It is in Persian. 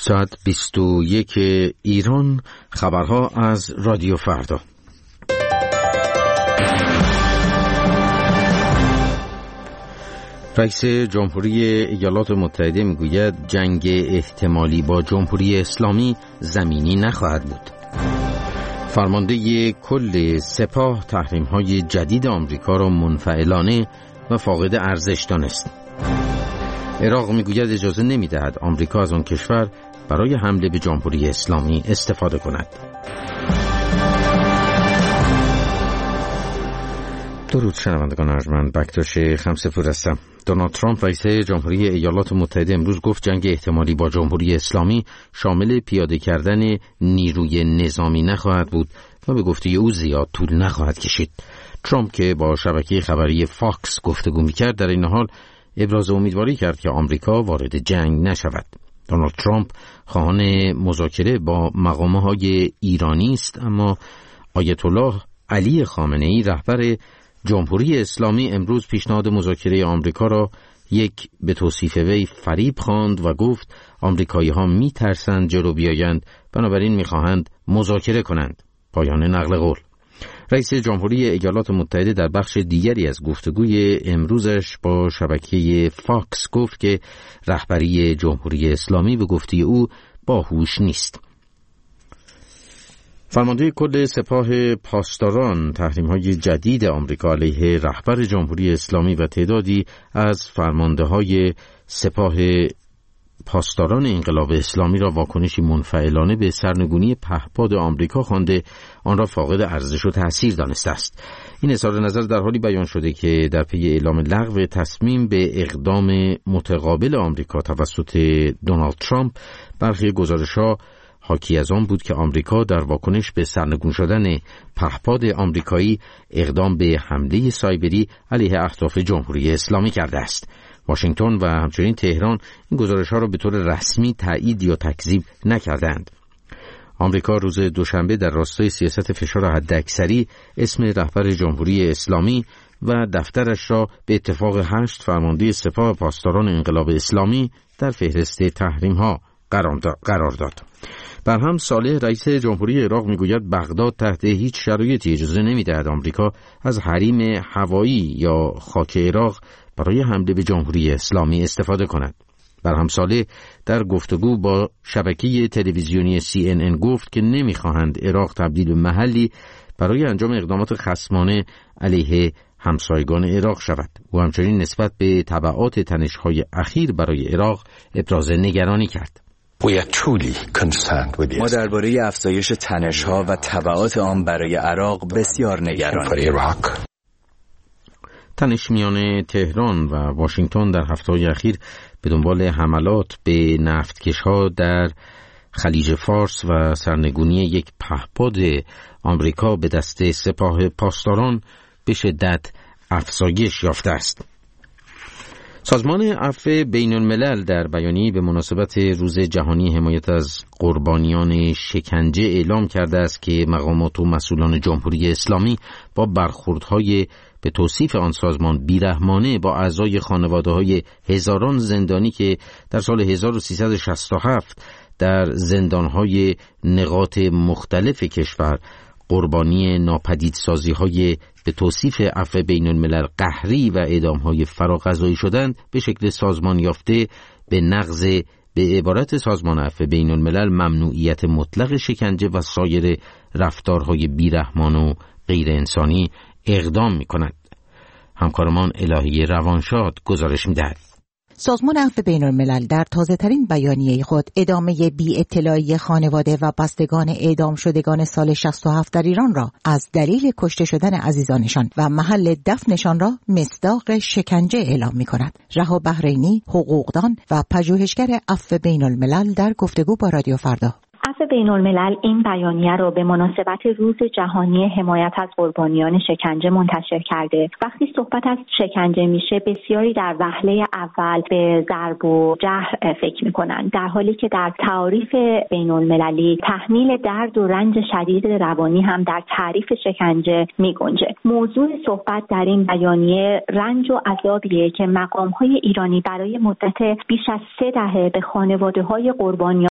721 ایران. خبرها از رادیو فردا. رئیس جمهوری ایالات متحده میگوید جنگ احتمالی با جمهوری اسلامی زمینی نخواهد بود. فرمانده کل سپاه تحریم‌های جدید آمریکا را منفعلانه و فاقد ارزش دانست. عراق میگوید اجازه نمیدهد آمریکا از آن کشور برای حمله به جمهوری اسلامی استفاده کند. درود شنوندگان ارجمند، بکتاش خمسه‌پور هستم. دونالد ترامپ رئیس جمهوری ایالات متحده امروز گفت جنگ احتمالی با جمهوری اسلامی شامل پیاده کردن نیروی نظامی نخواهد بود و به گفته او زیاد طول نخواهد کشید. ترامپ که با شبکه خبری فاکس گفتگو می‌کرد در این حال ابراز امیدواری کرد که آمریکا وارد جنگ نشود. دونالد ترامپ خواهان مذاکره با مقامه‌های ایرانی است، اما آیت الله علی خامنه‌ای رهبر جمهوری اسلامی امروز پیشنهاد مذاکره آمریکا را یک به توصیف وی فریب خواند و گفت آمریکایی‌ها می‌ترسند جلو بیایند، بنابراین می‌خواهند مذاکره کنند. پایان نقل قول. رئیس جمهوری ایالات متحده در بخش دیگری از گفتگوی امروزش با شبکه فاکس گفت که رهبری جمهوری اسلامی به گفته او باهوش نیست. فرمانده کل سپاه پاسداران تحریم‌های جدید آمریکا علیه رهبر جمهوری اسلامی و تعدادی از فرمانده‌های سپاه پاسداران انقلاب اسلامی را واکنشی منفعلانه به سرنگونی پهپاد آمریکا خوانده آن را فاقد ارزش و تأثیر دانسته است. این اظهار نظر در حالی بیان شده که در پی اعلام لغو تصمیم به اقدام متقابل آمریکا توسط دونالد ترامپ برخی گزارش‌ها حاکی از آن بود که آمریکا در واکنش به سرنگون شدن پهپاد آمریکایی اقدام به حمله سایبری علیه اهداف جمهوری اسلامی کرده است. واشنگتن و همچنین تهران این گزارش‌ها را به طور رسمی تایید یا تکذیب نکردند. آمریکا روز دوشنبه در راستای سیاست فشار حداکثری اسم رهبر جمهوری اسلامی و دفترش را به اتفاق 8 فرمانده سپاه پاسداران انقلاب اسلامی در فهرست تحریم‌ها قرار داد. برهم صالح رئیس جمهوری عراق میگوید بغداد تحت هیچ شرایطی اجازه نمیدهد آمریکا از حریم هوایی یا خاک عراق برای حمله به جمهوری اسلامی استفاده کند. برهم صالح در گفتگو با شبکه تلویزیونی CNN گفت که نمیخواهند عراق تبدیل به محلی برای انجام اقدامات خصمانه علیه همسایگان عراق شود. او همچنین نسبت به تبعات تنش‌های اخیر برای عراق ابراز نگرانی کرد. ما درباره افزایش تنش‌ها و تبعات آن برای عراق بسیار نگرانیم. تنش میان تهران و واشنگتن در هفته‌های اخیر به دنبال حملات به نفتکش‌ها در خلیج فارس و سرنگونی یک پهپاد آمریکا به دست سپاه پاسداران به شدت افزایش یافته است. سازمان عفو بین الملل در بیانیه‌ای به مناسبت روز جهانی حمایت از قربانیان شکنجه اعلام کرده است که مقامات و مسئولان جمهوری اسلامی با برخوردهای به توصیف آن سازمان بیرحمانه با اعضای خانواده‌های هزاران زندانی که در سال 1367 در زندان‌های نقاط مختلف کشور قربانی ناپدیدسازی‌های به توصیف عفو بین الملل قهری و اعدام‌های فراغذایی شدند به شکل سازمان یافته به نقض به عبارت سازمان عفو بین الملل ممنوعیت مطلق شکنجه و سایر رفتارهای بیرحمان و غیر انسانی اقدام می‌کند. همکارمان الهی روانشاد گزارش می‌دهد. سازمان عفو بین‌الملل در تازه‌ترین بیانیه خود ادامه بی‌اطلاعی خانواده و بستگان اعدام شدگان سال 67 در ایران را از دلیل کشته شدن عزیزانشان و محل دفنشان را مصداق شکنجه اعلام می‌کند. رها بحرینی، حقوقدان و پژوهشگر عفو بین‌الملل در گفتگو با رادیو فردا. عفو بین‌الملل این بیانیه را به مناسبت روز جهانی حمایت از قربانیان شکنجه منتشر کرده. وقتی صحبت از شکنجه میشه بسیاری در وهله اول به ضرب و جرح فکر میکنن، در حالی که در تعریف بین‌المللی تحمیل درد و رنج شدید روانی هم در تعریف شکنجه میگنجه. موضوع صحبت در این بیانیه رنج و عذابیه که مقام‌های ایرانی برای مدت بیش از 3 دهه به خانواده‌های قربانیان